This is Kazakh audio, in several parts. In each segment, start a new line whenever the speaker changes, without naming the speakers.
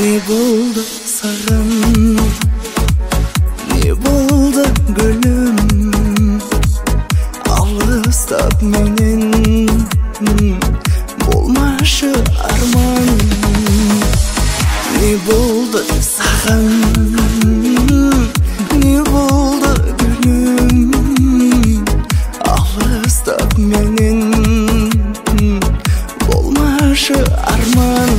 Не болды саған, не болды гүлім, алыстап менен болмашы арман. Не болды саған, не болды гүлім, алыстап менен болмашы арман.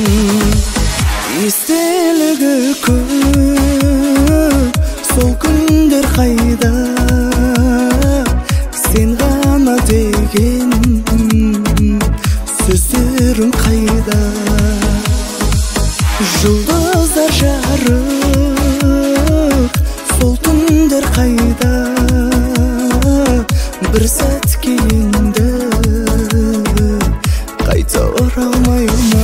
Естелігі көп, сол күндер қайда, сен ғана деген сөздерің қайда. Жұлдыздар жарық, сол түндер қайда, бір сәтке енді қайта оралмай ма?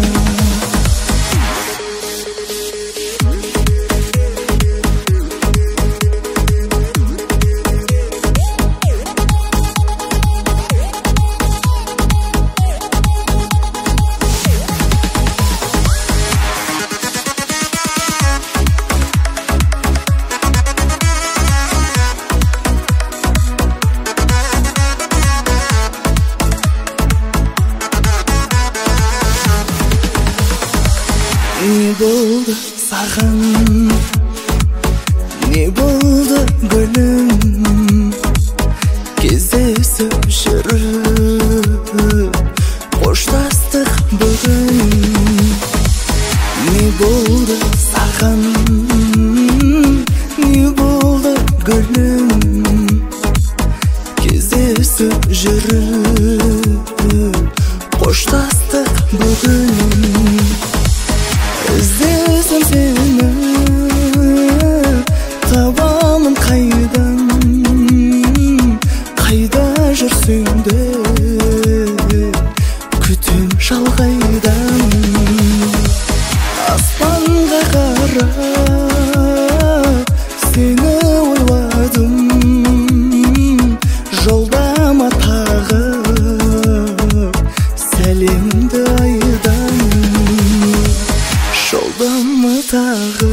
Не болды саған, не болды гүлім, кездесіп жүріп қоштастық бүгін. Не болды саған, не болды гүлім, кездесіп жүріп қоштастық бүгін. Іздесем сені, табамын қайдан, қайда жүрсің де күтем шалғайдан. Аспанға қарап сені ойладым, жолдама тағып сәлемді айдан. Жолдама тағы